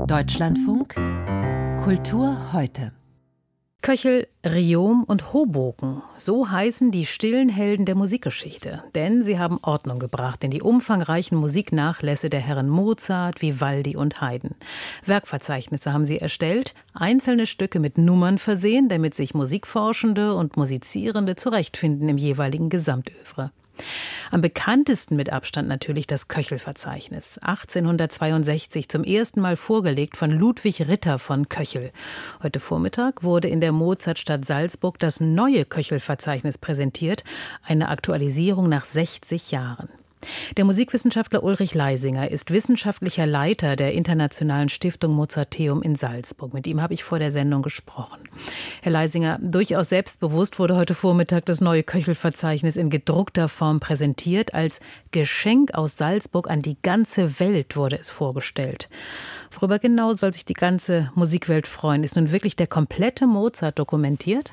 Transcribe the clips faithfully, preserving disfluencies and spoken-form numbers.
Deutschlandfunk Kultur heute. Köchel, Riom und Hoboken, so heißen die stillen Helden der Musikgeschichte. Denn sie haben Ordnung gebracht in die umfangreichen Musiknachlässe der Herren Mozart, Vivaldi und Haydn. Werkverzeichnisse haben sie erstellt, einzelne Stücke mit Nummern versehen, damit sich Musikforschende und Musizierende zurechtfinden im jeweiligen Gesamtœuvre. Am bekanntesten mit Abstand natürlich das Köchel-Verzeichnis, achtzehnhundertzweiundsechzig zum ersten Mal vorgelegt von Ludwig Ritter von Köchel. Heute Vormittag wurde in der Mozartstadt Salzburg das neue Köchel-Verzeichnis präsentiert, eine Aktualisierung nach sechzig Jahren. Der Musikwissenschaftler Ulrich Leisinger ist wissenschaftlicher Leiter der Internationalen Stiftung Mozarteum in Salzburg. Mit ihm habe ich vor der Sendung gesprochen. Herr Leisinger, durchaus selbstbewusst wurde heute Vormittag das neue Köchel-Verzeichnis in gedruckter Form präsentiert. Als Geschenk aus Salzburg an die ganze Welt wurde es vorgestellt. Worüber genau soll sich die ganze Musikwelt freuen? Ist nun wirklich der komplette Mozart dokumentiert?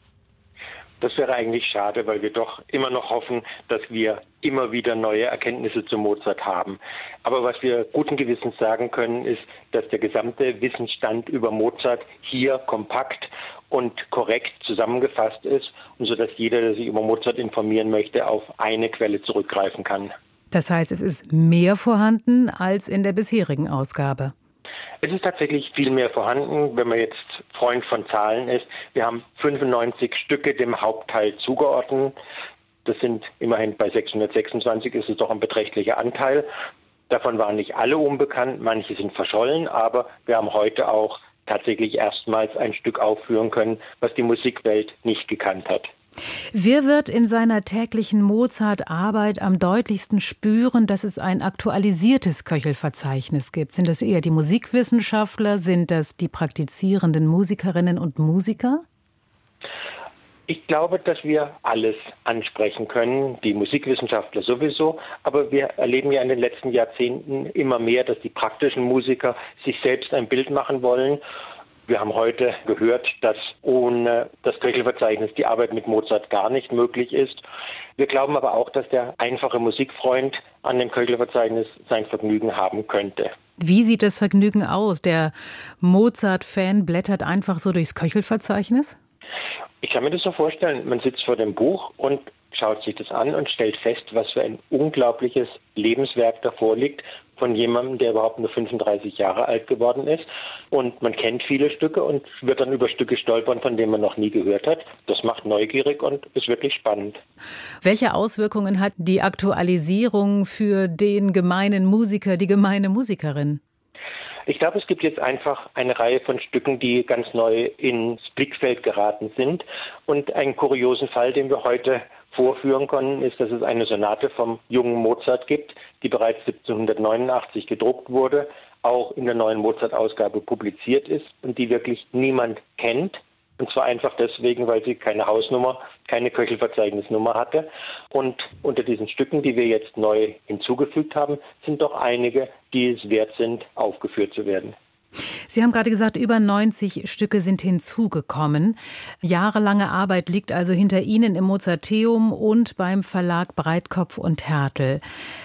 Das wäre eigentlich schade, weil wir doch immer noch hoffen, dass wir immer wieder neue Erkenntnisse zu Mozart haben. Aber was wir guten Gewissens sagen können, ist, dass der gesamte Wissensstand über Mozart hier kompakt und korrekt zusammengefasst ist, und so dass jeder, der sich über Mozart informieren möchte, auf eine Quelle zurückgreifen kann. Das heißt, es ist mehr vorhanden als in der bisherigen Ausgabe. Es ist tatsächlich viel mehr vorhanden, wenn man jetzt Freund von Zahlen ist. Wir haben fünfundneunzig Stücke dem Hauptteil zugeordnet. Das sind immerhin bei sechshundertsechsundzwanzig, ist es doch ein beträchtlicher Anteil. Davon waren nicht alle unbekannt, manche sind verschollen, aber wir haben heute auch tatsächlich erstmals ein Stück aufführen können, was die Musikwelt nicht gekannt hat. Wer wird in seiner täglichen Mozart-Arbeit am deutlichsten spüren, dass es ein aktualisiertes Köchel-Verzeichnis gibt? Sind das eher die Musikwissenschaftler? Sind das die praktizierenden Musikerinnen und Musiker? Ich glaube, dass wir alles ansprechen können, die Musikwissenschaftler sowieso, aber wir erleben ja in den letzten Jahrzehnten immer mehr, dass die praktischen Musiker sich selbst ein Bild machen wollen. Wir haben heute gehört, dass ohne das Köchel-Verzeichnis die Arbeit mit Mozart gar nicht möglich ist. Wir glauben aber auch, dass der einfache Musikfreund an dem Köchel-Verzeichnis sein Vergnügen haben könnte. Wie sieht das Vergnügen aus? Der Mozart-Fan blättert einfach so durchs Köchel-Verzeichnis? Ich kann mir das so vorstellen. Man sitzt vor dem Buch und schaut sich das an und stellt fest, was für ein unglaubliches Lebenswerk davor liegt von jemandem, der überhaupt nur fünfunddreißig Jahre alt geworden ist. Und man kennt viele Stücke und wird dann über Stücke stolpern, von denen man noch nie gehört hat. Das macht neugierig und ist wirklich spannend. Welche Auswirkungen hat die Aktualisierung für den gemeinen Musiker, die gemeine Musikerin? Ich glaube, es gibt jetzt einfach eine Reihe von Stücken, die ganz neu ins Blickfeld geraten sind. Und einen kuriosen Fall, den wir heute vorführen können, ist, dass es eine Sonate vom jungen Mozart gibt, die bereits siebzehnhundertneunundachtzig gedruckt wurde, auch in der neuen Mozart-Ausgabe publiziert ist und die wirklich niemand kennt. Und zwar einfach deswegen, weil sie keine Hausnummer, keine Köchel-Verzeichnisnummer hatte. Und unter diesen Stücken, die wir jetzt neu hinzugefügt haben, sind doch einige, die es wert sind, aufgeführt zu werden. Sie haben gerade gesagt, über neunzig Stücke sind hinzugekommen. Jahrelange Arbeit liegt also hinter Ihnen im Mozarteum und beim Verlag Breitkopf und Härtel.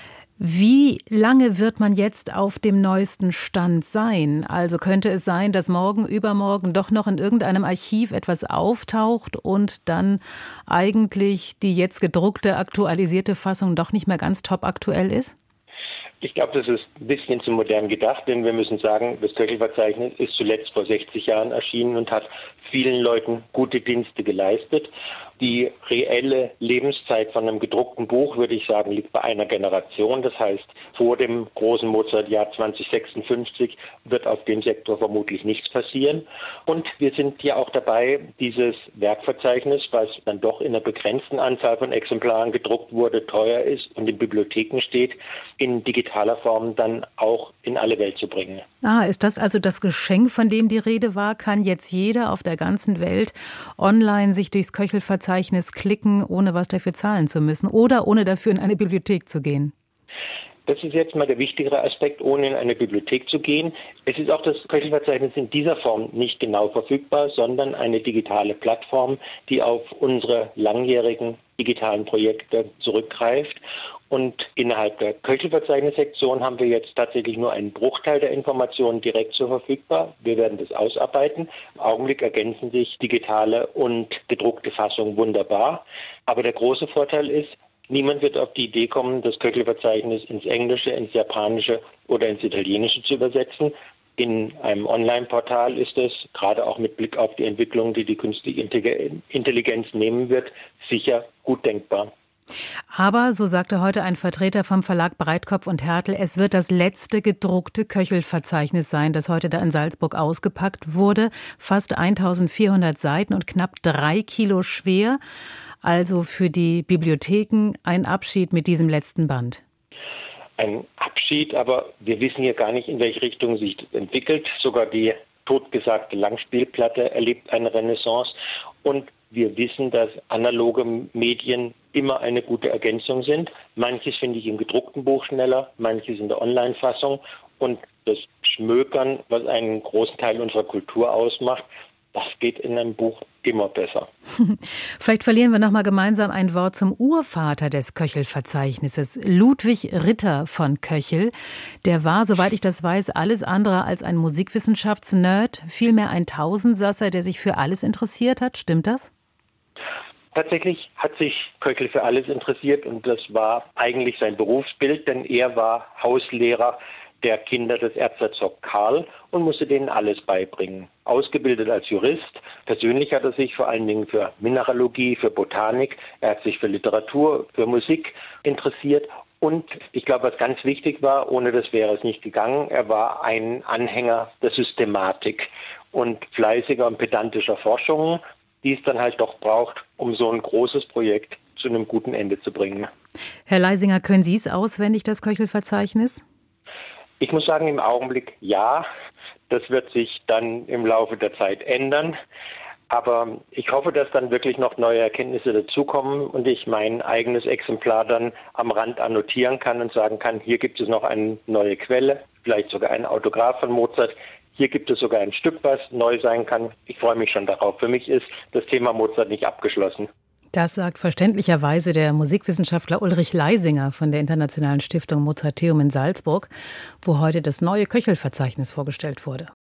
Wie lange wird man jetzt auf dem neuesten Stand sein? Also könnte es sein, dass morgen, übermorgen doch noch in irgendeinem Archiv etwas auftaucht und dann eigentlich die jetzt gedruckte, aktualisierte Fassung doch nicht mehr ganz top aktuell ist? Ich glaube, das ist ein bisschen zu modern gedacht, denn wir müssen sagen, das Köchel-Verzeichnis ist zuletzt vor sechzig Jahren erschienen und hat vielen Leuten gute Dienste geleistet. Die reelle Lebenszeit von einem gedruckten Buch, würde ich sagen, liegt bei einer Generation. Das heißt, vor dem großen Mozart-Jahr zwanzig sechsundfünfzig wird auf dem Sektor vermutlich nichts passieren. Und wir sind ja auch dabei, dieses Werkverzeichnis, was dann doch in einer begrenzten Anzahl von Exemplaren gedruckt wurde, teuer ist und in Bibliotheken steht, in digitaler Form dann auch in alle Welt zu bringen. Ah, ist das also das Geschenk, von dem die Rede war? Kann jetzt jeder auf der ganzen Welt online sich durchs Köchel-Verzeichnis klicken, ohne was dafür zahlen zu müssen oder ohne dafür in eine Bibliothek zu gehen? Das ist jetzt mal der wichtigere Aspekt, ohne in eine Bibliothek zu gehen. Es ist auch das Köchel-Verzeichnis in dieser Form nicht genau verfügbar, sondern eine digitale Plattform, die auf unsere langjährigen digitalen Projekte zurückgreift. Und innerhalb der Köchelverzeichnissektion haben wir jetzt tatsächlich nur einen Bruchteil der Informationen direkt zur verfügbar. Wir werden das ausarbeiten. Im Augenblick ergänzen sich digitale und gedruckte Fassungen wunderbar. Aber der große Vorteil ist, niemand wird auf die Idee kommen, das Köchelverzeichnis ins Englische, ins Japanische oder ins Italienische zu übersetzen. In einem Online-Portal ist es, gerade auch mit Blick auf die Entwicklung, die die künstliche Intelligenz nehmen wird, sicher gut denkbar. Aber, so sagte heute ein Vertreter vom Verlag Breitkopf und Härtel, es wird das letzte gedruckte Köchelverzeichnis sein, das heute da in Salzburg ausgepackt wurde. Fast eintausendvierhundert Seiten und knapp drei Kilo schwer. Also für die Bibliotheken ein Abschied mit diesem letzten Band. Ein Abschied, aber wir wissen hier gar nicht, in welche Richtung sich das entwickelt. Sogar die totgesagte Langspielplatte erlebt eine Renaissance. Und wir wissen, dass analoge Medien immer eine gute Ergänzung sind. Manches finde ich im gedruckten Buch schneller, manches in der Online-Fassung. Und das Schmökern, was einen großen Teil unserer Kultur ausmacht, das geht in einem Buch immer besser. Vielleicht verlieren wir noch mal gemeinsam ein Wort zum Urvater des Köchelverzeichnisses, Ludwig Ritter von Köchel. Der war, soweit ich das weiß, alles andere als ein Musikwissenschaftsnerd, vielmehr ein Tausendsasser, der sich für alles interessiert hat. Stimmt das? Tatsächlich hat sich Köchel für alles interessiert und das war eigentlich sein Berufsbild, denn er war Hauslehrer der Kinder des Erzherzogs Karl und musste denen alles beibringen. Ausgebildet als Jurist, persönlich hat er sich vor allen Dingen für Mineralogie, für Botanik, er hat sich für Literatur, für Musik interessiert und ich glaube, was ganz wichtig war, ohne das wäre es nicht gegangen, er war ein Anhänger der Systematik und fleißiger und pedantischer Forschungen, die es dann halt doch braucht, um so ein großes Projekt zu einem guten Ende zu bringen. Herr Leisinger, können Sie es auswendig, das Köchelverzeichnis? Ich muss sagen, im Augenblick ja. Das wird sich dann im Laufe der Zeit ändern. Aber ich hoffe, dass dann wirklich noch neue Erkenntnisse dazukommen und ich mein eigenes Exemplar dann am Rand annotieren kann und sagen kann, hier gibt es noch eine neue Quelle, vielleicht sogar ein Autograph von Mozart. Hier gibt es sogar ein Stück, was neu sein kann. Ich freue mich schon darauf. Für mich ist das Thema Mozart nicht abgeschlossen. Das sagt verständlicherweise der Musikwissenschaftler Ulrich Leisinger von der Internationalen Stiftung Mozarteum in Salzburg, wo heute das neue Köchelverzeichnis vorgestellt wurde.